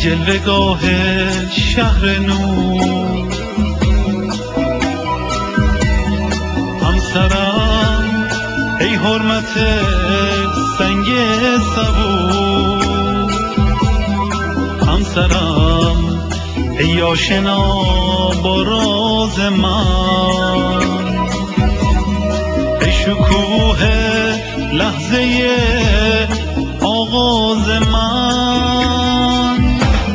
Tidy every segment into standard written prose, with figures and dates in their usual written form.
جلوه‌گاه شهر نور، همسرم ای حرمت سنگ صبور، همسرم ای آشنا با راز من، ای شکوه لحظه آغاز من،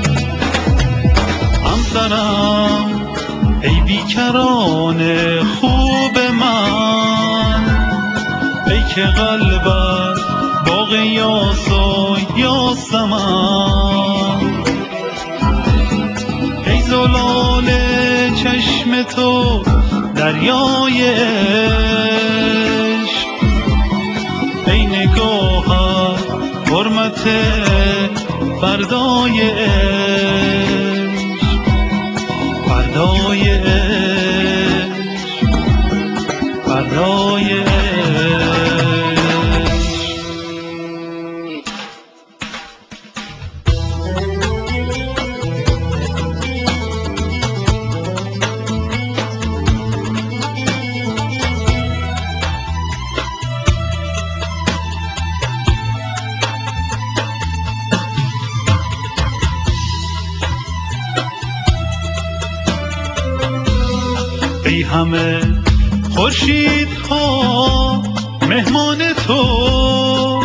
همسرم ای بیکران خوب من، ای که قلبت باغ یاس و یاسمن، ای زلال چشم تو دریای عشق، ای نگاهت حرمت فردای عشق، فردای عشق، فردای عشق. ای همه خورشیدها مهمان تو،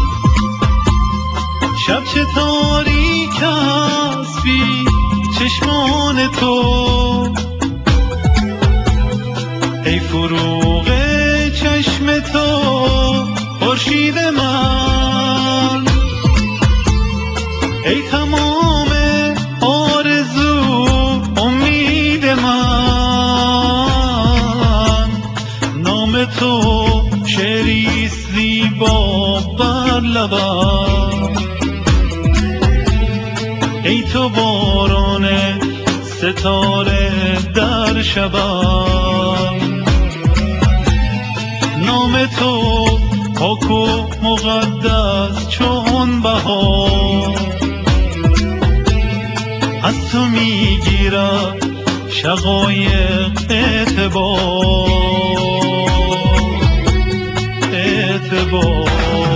شب چه تاریک است بی چشمان تو، ای فروغ چشم تو خورشید من، ای تمام آرزو امید من، نام تو شعری زیبا بر لبم، ای تو باران ستاره در شبم، نام تو پاک و مقدس چون بهار، از تو میگیرد شقایق اعتبار.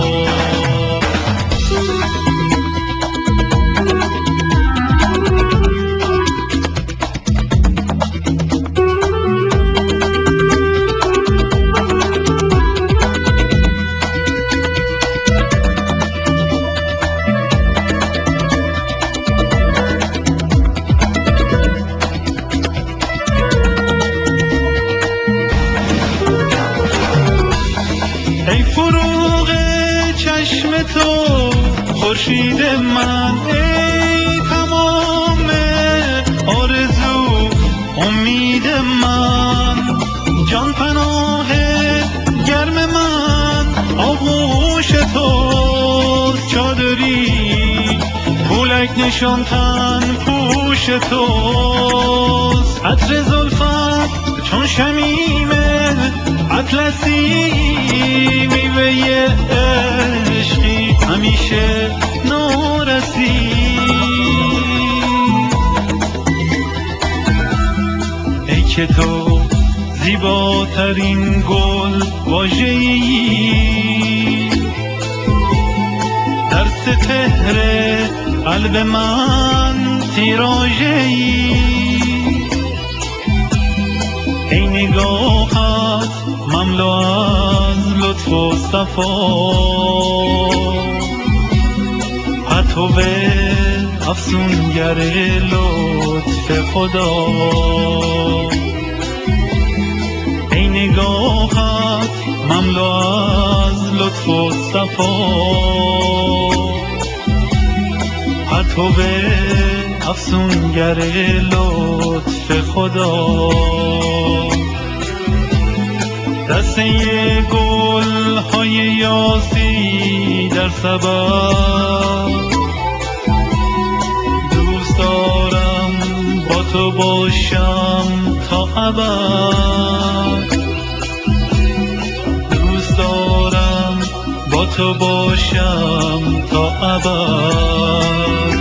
ای فروغ چشم تو خورشید من، ای تمام آرزو امید من، جان پناه گرم من آغوش توست، چادری پولک نشان تن پوش توست، عطر زلفت چون شمیم اطلسی، میوه عشقی همیشه نورسی، ای که تو زیباترین گل واژه‌ای، در سپهر قلب من تیراژه‌ای، ای نگاهت مملو از لطف و صفا، پرتو افسونگر لطف خدا، ای نگاهت مملو از لطف و صفا، پرتو افسونگر لطف خدا، دسته گل های یاسی در سبد، دوست دارم با تو باشم تا ابد، دوست دارم با تو باشم تا ابد.